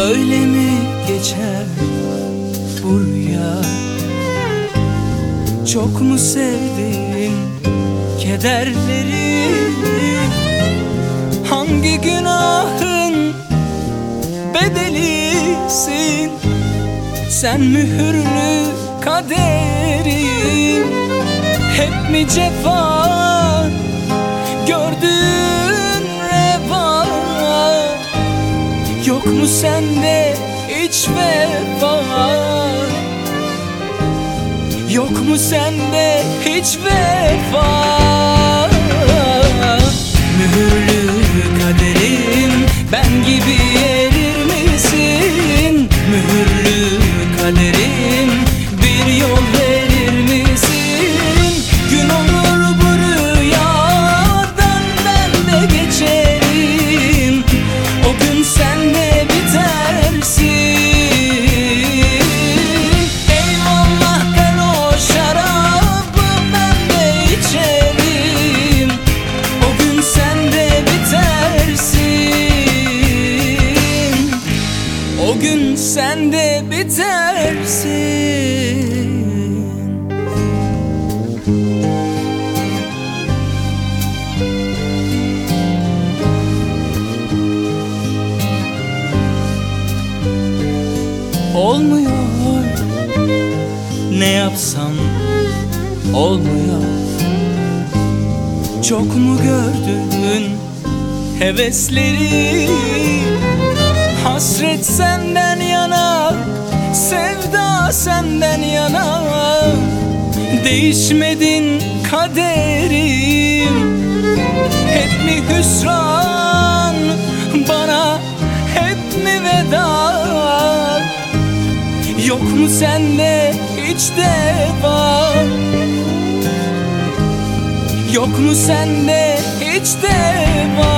Böyle mi geçer bu rüya? Çok mu sevdin kederleri? Hangi günahın bedelisin? Sen mühürlü kaderim. Hep mi cefa gördün reva? Yok mu sende hiç vefa? Yok mu sende hiç vefa? Mühürlü kaderim, ben gibi erir misin? Mühürlü kaderim, bir yol verir misin? Gün olur bu rüyadan ben de geçerim. O gün sen de bitersin. Eyvallah, ben o şarabı ben de içerim. O gün sen de bitersin. O gün sen de bitersin. Olmuyor, ne yapsam olmuyor. Çok mu gördün hevesleri? Hasret senden yana, sevda senden yana. Değişmedin kaderim. Hep mi hüsran bana, hep mi veda? Yok mu sende hiç deva? Yok mu sende hiç deva?